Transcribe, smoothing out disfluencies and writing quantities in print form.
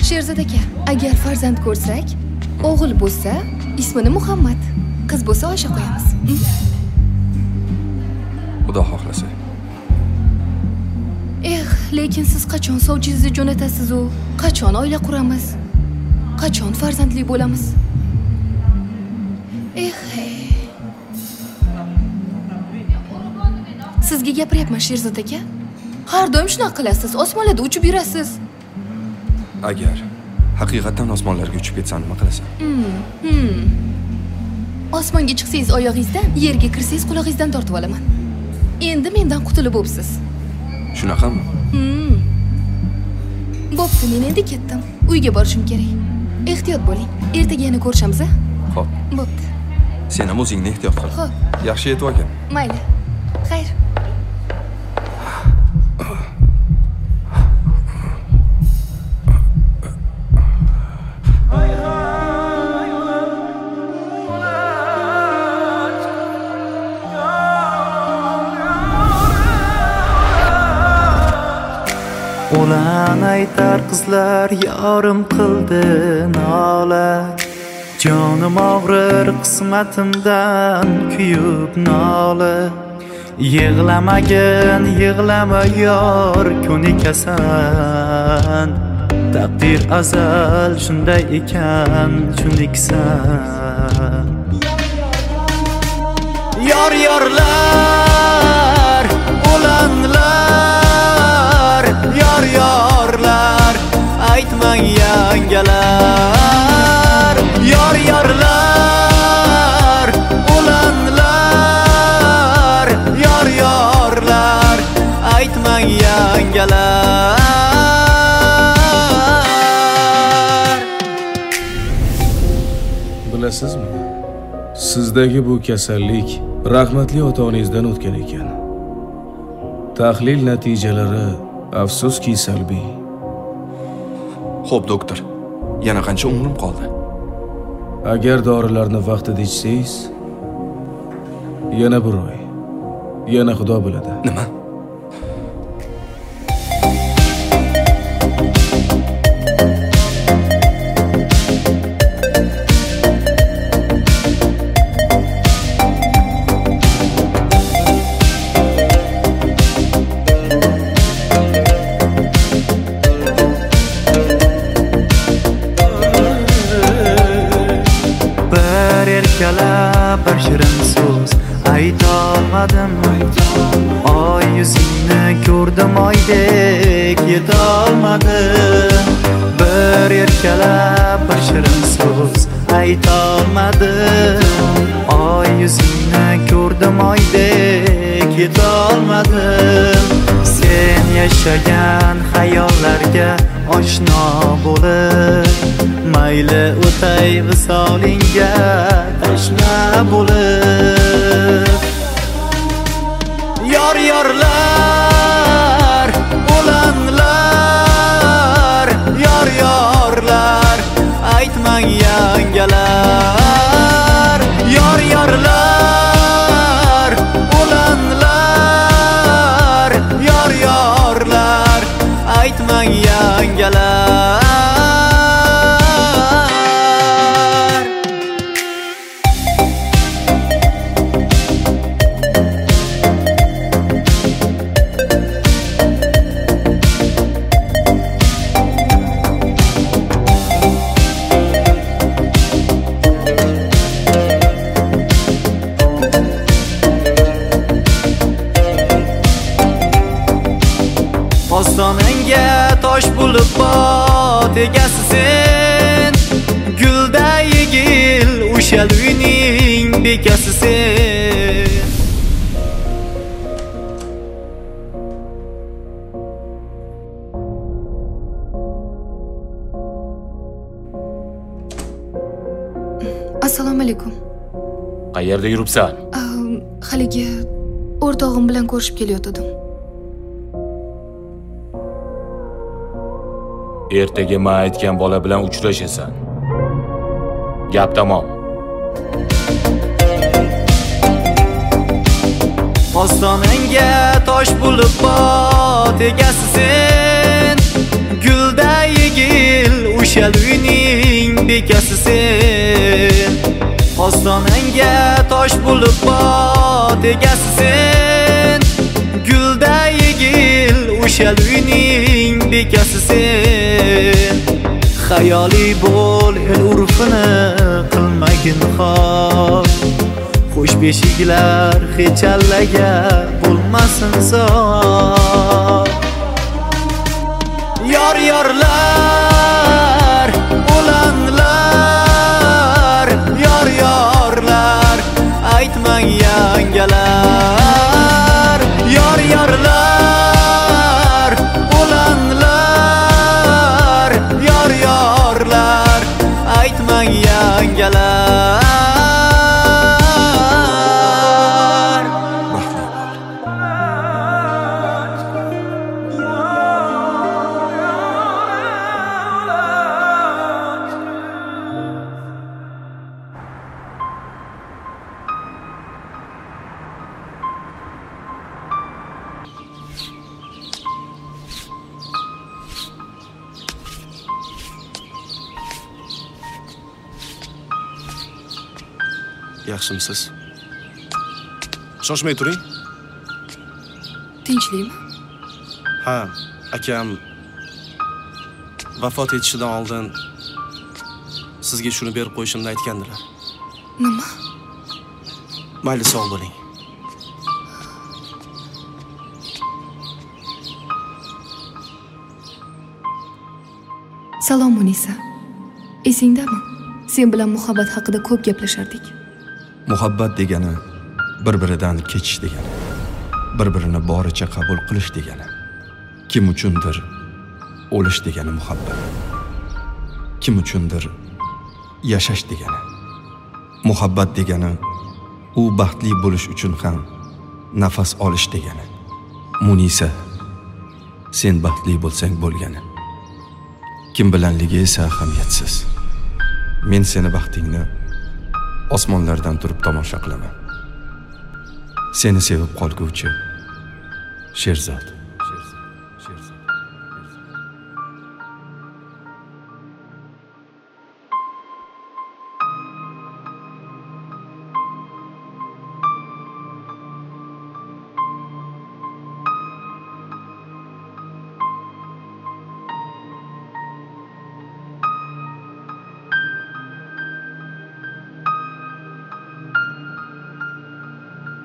Sherzod aka, agar farzand ko'rsak, o'g'il bo'lsa, ismini Muhammad, qiz bo'lsa Oysha qo'yamiz. Xudo xohlasa. Lekin siz qachon sovchingizni jo'natasiz-u? Qachon oila quramiz? Qachon farzandli bo'lamiz? Sizga gapiryapman Sherzod aka. Har doim shunaqa qilasiz, osmonlarda uchib yurasiz. Agar haqiqatan osmonlarga uchib ketsam nima qilasan? Osmonga chiqsangiz oyog'ingizdan, yerga kirsangiz qulog'ingizdan tortib olaman. Endi mendan qutulib bo'psiz. Shunaqami? Bo'pti, men endi ketdim. Uyga borishim kerak. Ehtiyot bo'ling. Ertaga yana ko'rishamiz-a? Xo'p. Bo'pti. Sen ham o'zingni ehtiyot qil. Xo'p. Yaxshi yetib olgin. Mayli. Xayr. O'lan aytar qizlar yorim qildi nola. Jonim og'rir qismatimdan kuyib nola. Yig'lamagin, yig'lama yor, ko'nikasan. Taqdir azal shunday ekan, chuniksan. Yorlar, o'lanlar, yorlar, aytmang yangalar. Yorlar, o'lanlar, yorlar, aytmang yangalar. Bilasizmi? Sizdagi bu kasallik rahmatli ota-onangizdan o'tgan ekan. Tahlil natijalari afsuski salbiy. Xo'p, doktor. Yana qancha umrim qoldi? Agar dorilarni vaqtida ichsangiz, yana bir oy. Yana Xudo biladi. Nima? Bir shirin so'z aytolmadim. Oy yuzingni ko'rdim, oydek yetolmadim. Bir erkalab bir shirin so'z aytolmadim. Oy yuzingni ko'rdim, oydek yetolmadim. Sen yashagan xayollarga oshno bo'lib, mayli o'tay visolingga tashna bo'lib. Yorlar, o'lanlar, yorlar, aytmang yangalar. Yorlar, o'lanlar, yorlar, aytmang yangalar. Ostonangga tosh bo'lib bot egasi sen. Gulday yigil o'sha uyning bekasi sen. Assalomu alaykum. Qayerda yuribsan? Haligi o'rtog'im bilan ko'rishib kelayotgandim. Ertaga men aytgan bola bilan uchrashasan. Gap tamom. Ostonangga tosh bo'lib bot egasi sen. Gulday yigil bekasisan. Ostonangga tosh bo'lib bot egasisan. Gulday egil o'sha uyning bekasisan. Xayoliy bo'l el urfini qilmagin xof. Xo'sh beshiklar hechallaga bo'lmasin sof. Yor-yorlar, o'lanlar, yor-yorlar, aytmang yangalar. Yor-yorlar, o'lanlar, yor-yorlar, aytmang yangalar. Yaxshimisiz? Shoshmay turing. Tinchlikmi? Ha, akam vafot etishidan oldin sizga shuni berib qo'yishimni aytgandilar. Nima? Mayli, sog' bo'ling. Salom Munisa. Esingdami? Sen bilan muhabbat haqida ko'p gaplashardik. Muhabbat degani bir-biridan kechish degani, bir-birini boricha qabul qilish degani, kim uchundir o'lish degani muhabbat. Kim uchundir yashash degani. Muhabbat degani u baxtli bo'lish uchun ham nafas olish degani. Munisa, sen baxtli bo'lsang bo'lgani. Kim bilanligi esa ahamiyatsiz. Men seni baxtingni osmonlardan turib tomosha qilaman. Seni sevib qolguvchi Sherzod.